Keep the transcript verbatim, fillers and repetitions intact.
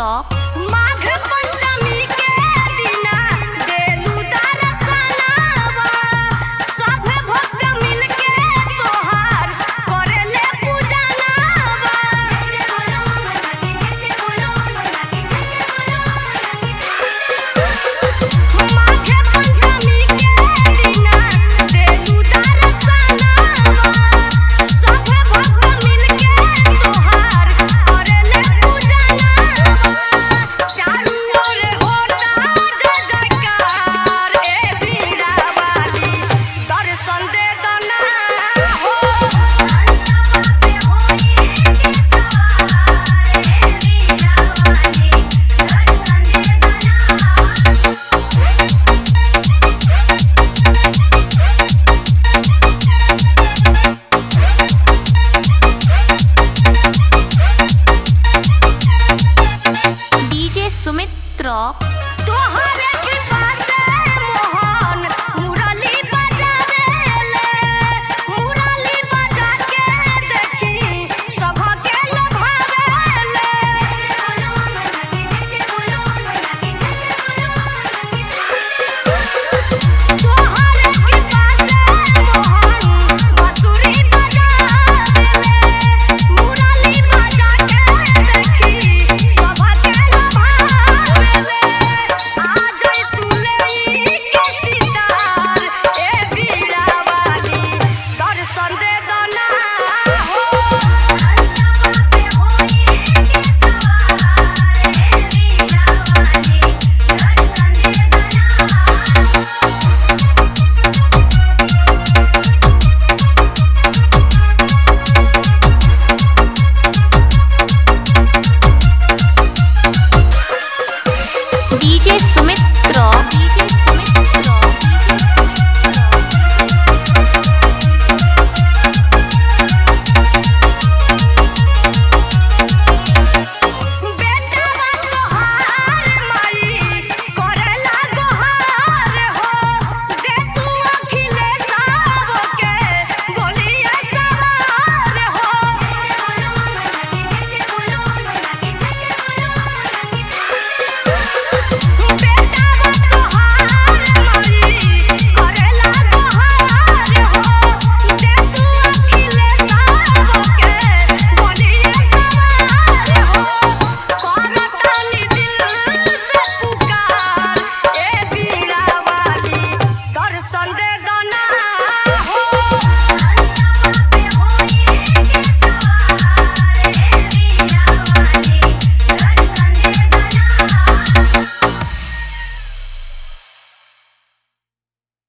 Rock. Magh Panchami के दिना देलू दर्शनवा, सब भक्त मिलके तोहार करेले पूजनवा। माघ पंचमी के दिना देलू दर्शनवा, सब भक्त मिलके तोहार करेले पूजनवा। चारू ओर होता जय जयकार, ए बीड़ा वाली दर्शन दे दना हो। पे होई के सवार, ए बीड़ा वाली दर्शन दे दना। DJ Sumit rock.